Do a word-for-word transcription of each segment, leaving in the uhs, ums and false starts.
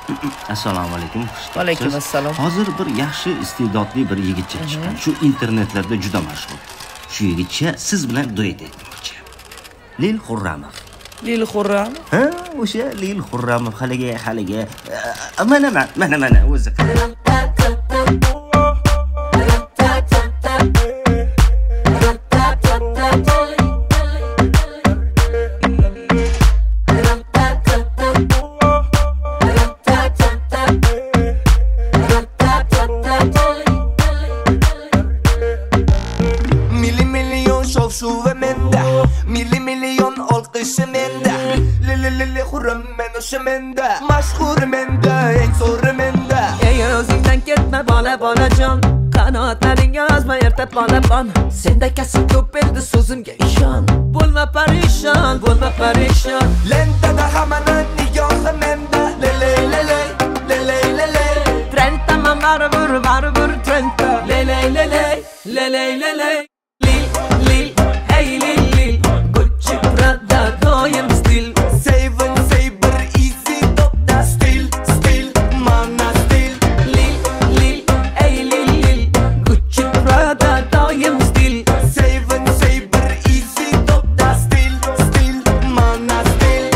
Assalomu alaykum. Va alaykum assalom. Hozir bir yaxshi iste'dodli bir yigitcha chiqqan. Shu internetlarda juda mashhur. Shu yigitcha siz bilan duet aytmoqchi. Lil Xurramov. Lil Xurramov? Ha, o'sha Lil Xurramov haliga haliga mana mana mana o'zi. Menda mashhur menda eng zo'r menda ey o'zingdan ketma bola bolajon qanotlaring yozma erta polapon senda kasb ko'p edi so'zimga ishon bo'lma parishon bo'lma parishon lentada hamma nigohi menda lele lele lele lele trenta ma baribir baribir trenta lele lele lele lele lil lil hey lil lil Gucci Prada doim stil Seven Saber easy top da stil stil mana stil lil lil hey lil lil Gucci Prada doim stil Seven Saber easy top da stil stil mana stil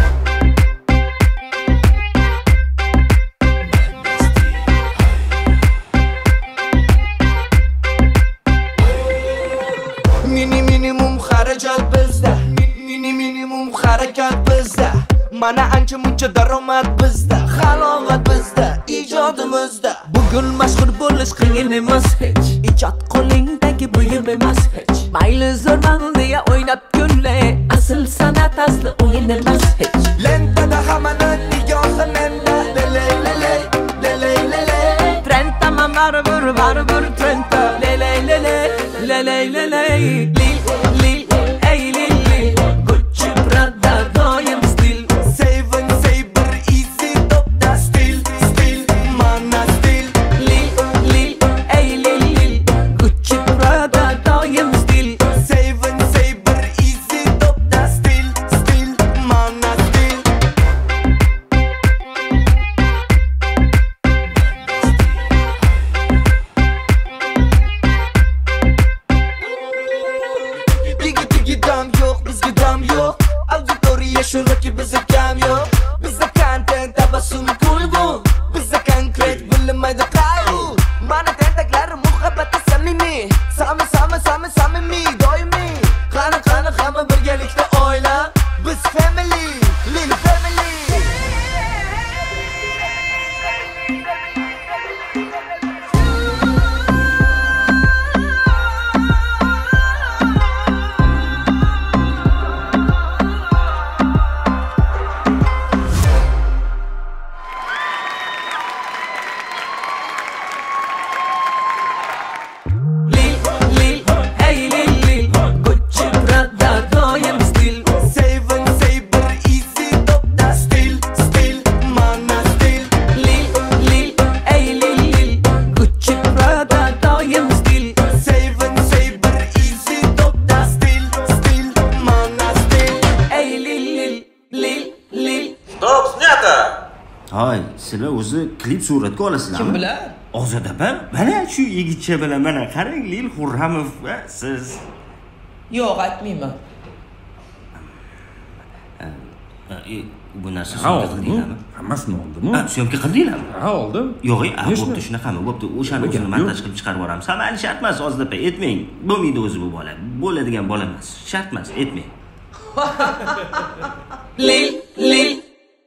Mini minimum xarajat bizda Mini minimum harakat bizda Mana ancha muncha daromad bizda Halovat bizda ijodimizda bugun mashhur bo'lish qiyin emas hech ijod qo'lingdagi buyum emas hech mayli zo'rman deya o'ynab kulay asl san'at asli o'yin emas hech lentada hamma nigohi menda lele lele lele lele trenta ma baribir baribir trenta lele lele lele lele lil lil hey lil lil Gucci Prada doim stil Seven Saber easy top da stil stil mana stil lil lil hey lil lil Gucci Prada doim stil Seven Saber easy top da stil stil mana stil Bigi bigi dam yo'q bizga dam yo'q auditoriya shunaki bizga kam yo'q bizda content tabassum kulgu bizda konkret bilinmaydi qayg'u mana tentaklar muhabbati samimiy sami sami sami samimiy doimiy qani qani hamma birgalikda oila biz family lil family lil lil hey lil lil Gucci Prada doim stil Seven Saber easy top da stil stil mana stil lil lil hey lil lil Gucci Prada doim stil Seven Saber easy top da stil stil mana stil hey lil lil lil lil Stop, снято! Hoy, sizlar o'zi klip suratga olasizlarmi? Kim bilan? Ozod opam, mana shu yigitcha bilan mana qarang Lil Xurramov va siz. Yo'q, aytmayman. E, bu narsa syomka qildinglarmi? Hammasini oldim. Ha, syomka qildinglarmi? Ha, oldim. Yo'q, bo'pti, shunaqami? Bo'pti, o'shani o'zini montaj qilib chiqarib yuboramiz. Ha, mani shart emas, Ozod opa, aytmang. Bo'lmaydi o'zi bu bola. Bo'ladigan bola emas. Shart emas, aytmang. lil lil